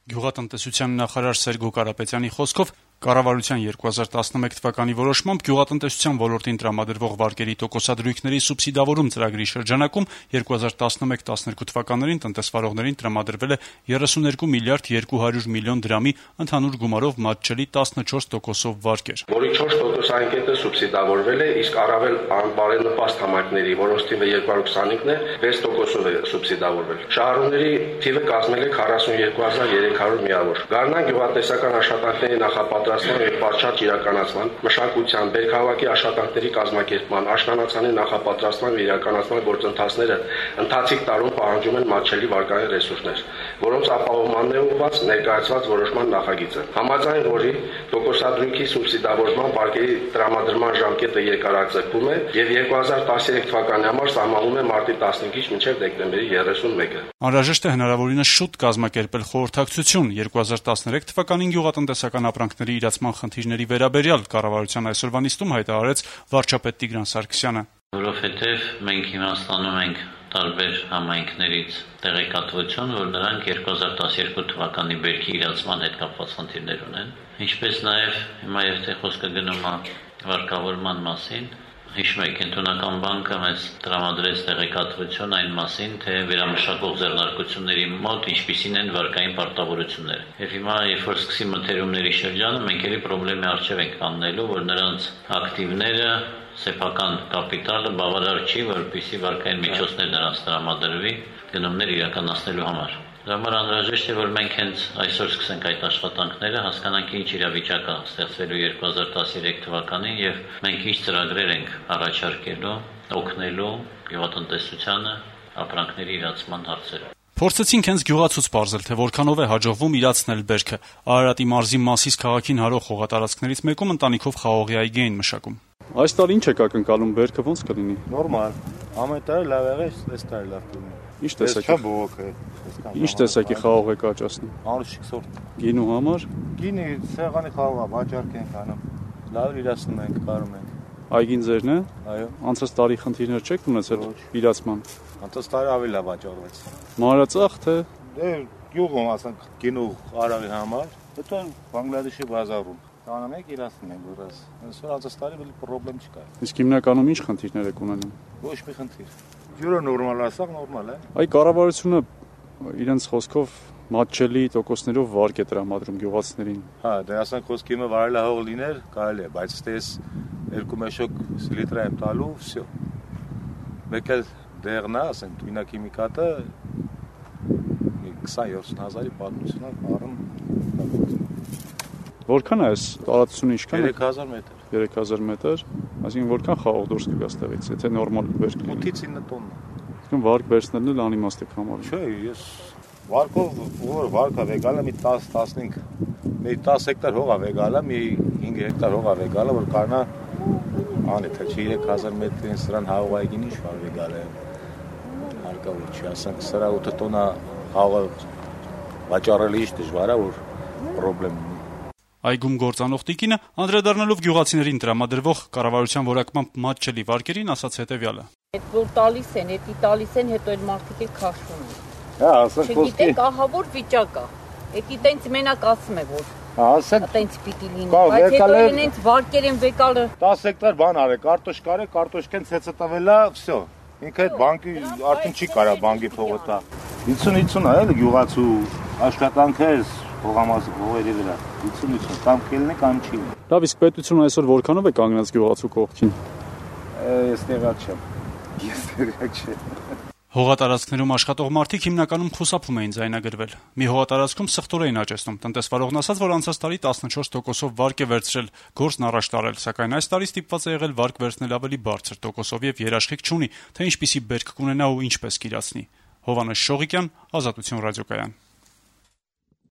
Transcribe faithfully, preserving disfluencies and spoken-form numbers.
Գյուղատնտեսության նախարար Սերգո Կարապետյանի խոսքով կառավարության երկու հազար տասնմեկ թվականի որոշմամբ գյուղատնտեսության ոլորտին տրամադրվող վարկերի տոկոսադրույքների սուբսիդավորում ծրագրի շրջանակում երկու հազար տասնմեկ տասներկու թվականներին տնտեսվարողներին տրամադրվել է երեսուներկու միլիարդ երկու հարյուր միլիոն դրամի ընդհանուր գումարով մատչելի տասնչորս տոկոսով վարկեր, որի չորս տոկոսային կետը սուբսիդավորվել է, իսկ առավել բարենպաստ համայնքների, որոնց թիվը երկու հարյուր քսանինն է, վեց տոկոսով է սուբսիդավորվել։ Շահառուների թիվը կազմել է քառասունյոթ հազար երեք հարյուր միավոր։ Գարնան գյուղատնտեսական աշխատանքների նախապատրաստման եւ պատշաճ իրականացման, մշակության, բերքահավաքի աշխատանքների կազմակերպման, աշնանացանի նախապատրաստման եւ իրականացման գործընթացները ընթացիկ տարում պահանջում են մատչելի վարկային ռեսուրսներ, որոնց ապահովմանն է ուղղված ներկայացված որոշման նախագիծը։ Համաձայն որի տոկոսադրույքի սուբսիդավորման վարկերի տրամադրման ժամկետը երկարաձգվում է եւ երկու հազար տասներեք թվականի համար սահմանվում է մարտի տասնհինգից մինչեւ դեկտեմբերի երեսունմեկը։ Անհրաժեշտ է հնարավորինս շուտ կազմակերպել խորհրդակցություն երկու հազար տասներեք թվականին գյուղատնտեսական ապրանքների իրացման խնդիրների վերաբերյալ կառավարության այսօրվա նիստում հայտարարեց վարչապետ Տիգրան Սարգսյանը։ Որովհետև մենք հիմա ստանում ենք տարբեր համայնքներից տեղեկատվություն, որ նրանք երկու հազար տասներկու թվականի բերքի իրացման հետ կապված խնդիրներ ունեն, ինչպես նաև հիմա եթե խոսքը գնում է վարկավորման մասին, հիշում եք, Կենտրոնական բանկը մեզ տրամադրեց տեղեկատվություն այն մասին, թե վերամշակող ձեռնարկությունների մոտ ինչպիսին են վարկային պարտավորությունները։ Եվ հիմա, երբ որ սկսի մթերումների շրջանը, մենք էլի խնդրի առջև ենք կանգնելու, որ նրանց ակտիվները, սեփական կապիտալը բավարար չի, որպեսզի վարկային միջոցներ նրանց տրամադրվի գնումներ իրականացնելու համար։ Դրա համար անհրաժեշտ է, որ մենք հենց այսօր սկսենք այդ աշխատանքները, հասկանանք ինչ իրավիճակ է ստեղծվելու երկու հազար տասներեք թվականին եւ մենք ինչ ծրագրեր ենք առաջարկելու, օգնելու գյուղատնտեսությանը ապրանքների իրացման հարցերում։ Փորձեցինք հենց գյուղացուց պարզել, թե որքանով է հաջողվում իրացնել բերքը։ Արարատի մարզի Մասիս քաղաքին հարող հողատարածքներից մեկում ընտանիքով խաղողի այգի էին մշակում։ Այս տարի ինչ եք ակնկալում, բերքը ոնց կլինի։ Նորմալ։ Ամեն տարի լավ եղե, այս տարի լավ կլինի։ Ինչ տեսակի բողոք է։ Ինչ տեսակի խաղող եք աճացնում։ Անուշիկ սորտ։ Գինու համար։ Գինի սեղանի խաղողը վաճառք ենք անում։ Լավ իրացնում ենք, կարում ենք։ Այգին ձերն է։ Այո։ Անցած տարի խնդիրներ չեք ունեցել իրացման։ Անցած տարի ավելի լավ վաճառվեց։ Մանրածախ թե։ Դե գյուղում ասենք գինու արավի համար, հետո Բանգլադեշի բազարում։ Տանը մեկ իրացնում ենք որս։ Այսօր անցած տարի բլի խնդրեմ չկա։ Իսկ հիմնականում ինչ խնդիրներ եք ունենում։ Ոչ մի խնդիր։ Ջուրը նորմալ ասақ նորմալ է։ Այ կառավարությունը իրենց խոսքով մատչելի տոկոսներով վարկ է տրամադրում գյուղացիներին։ Հա, դե ասենք խոսքի իմը վարելա հող լիներ, կարելի է, բայց դες երկու մեշոկ լիտր եմ տալու, всё։ Մեկ էլ դեղնա, ասենք տվինակիմիկատը քսան հազարի պատմություն է առն։ Որքան է այս տարածությունը ինչքան է։ երեք հազար մետր։ երեք հազար մետր, այսինքն որքան խաղող դուրս կգա ստեղից, եթե նորմալ բերք լինի։ ութից ինը տոննա։ Այսինքն վարկ վերցնելն էլ անիմաստ է համարում։ Չէ, ես վարկով որ վարկա վեգալը մի տաս տասնհինգ, մի տաս հեկտար հող է վեգալը, մի հինգ հեկտար հող է վեգալը, որ կարնա անի թե չի երեք հազար մետրին սրան հաղողայգին ինչ վար վեգալը հարկավոր չի, ասենք սրա ութ տոննա հաղող վաճառելի ինչ դժվար է, որ պրոբլեմ ունի։ Այգում գործանող տիկինը անդրադառնալով գյուղացիներին տրամադրվող կառավարության որակմամբ մատչելի վարկերին ասաց հետևյալը. Այդ որ տալիս են, էդի տալիս են, հետո այդ մարդիկ էլ քաշվում են։ Հա, ասենք խոսքի։ Չգիտեք, ահա որ վիճակ է։ Էդի տենց մենակ ասում է որ։ Հա, ասենք տենց պիտի լինի, բայց հետո ինձ վարկեր են վեկալը։ տաս հեկտար բան արե, կարտոշ կարե, կարտոշկեն ցեցը տվելա, всё։ Ինքը այդ բանկի արդեն չի կարա բանկի փողը տա։ հինգ հինգ է, էլի գյուղացու աշխատանքեր Փողամասի փողերի վրա հինգ հինգ կամ կելնի կամ չի։ Լավ, իսկ պետությունը այսօր որքանով է կանգնած գյուղացու կողքին։ Ես տեղակ չեմ։ Ես տեղակ չեմ։ Հողատարածքներում աշխատող մարդիկ հիմնականում խուսափում էին ձայնագրվել։ Մի հողատարածքում սխտոր էին աճեցնում։ Տնտեսվարողն ասաց, որ անցած տարի տասնչորս տոկոսով վարկ է վերցրել, գործն առաջ տարել, սակայն այս տարի ստիպված է եղել վարկ վերցնել ավելի բարձր տոկոսով եւ երաշխիք չունի, թե ինչպիսի բերք կունենա ու ինչպես կիրացնի։ Հովհաննես Շողիկյան, Ազատություն ռադիոկայան։